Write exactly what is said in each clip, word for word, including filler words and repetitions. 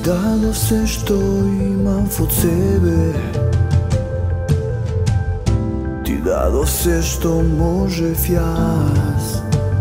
dalo sve što imam od sebe, ti dalo sve što može fjas.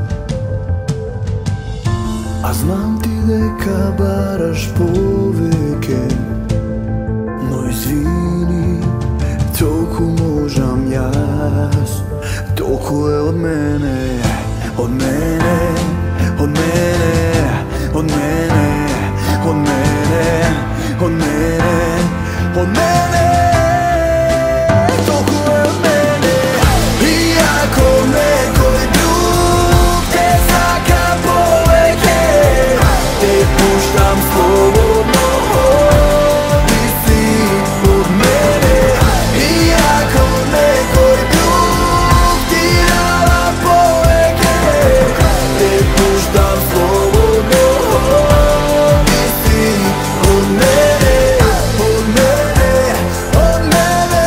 A znam ti deka baraš poveke, no izvini, toliko možam jas. Toliko je od mene, od mene, od mene, od mene, od mene, od mene, od mene. Toliko je od mene. Iako nekoj drug te saka poveke, te puštam slobodno, ti si od mene. Iako nekoj drug ti dala poveke, te puštam slobodno, ti si od mene, od mene, od mene,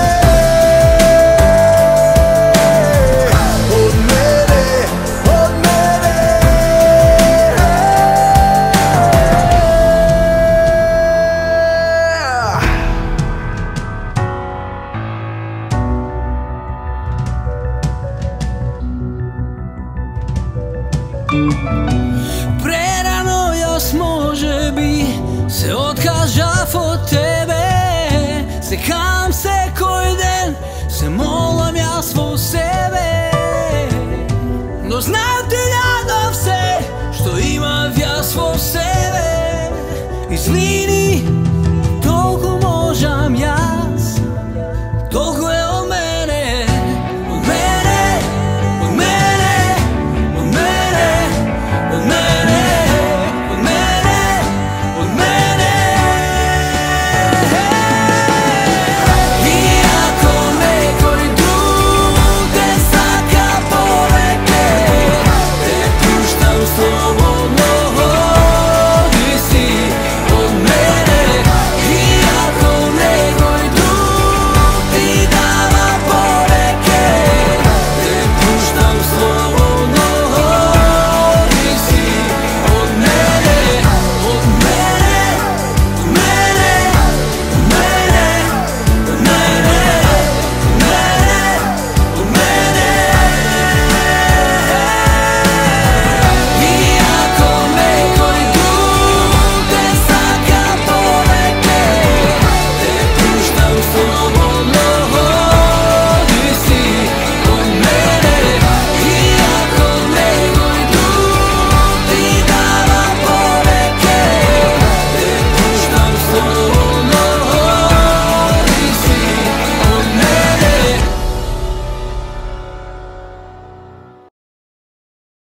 od mene, od mene. Prerano još može bi se odkaža od tebe.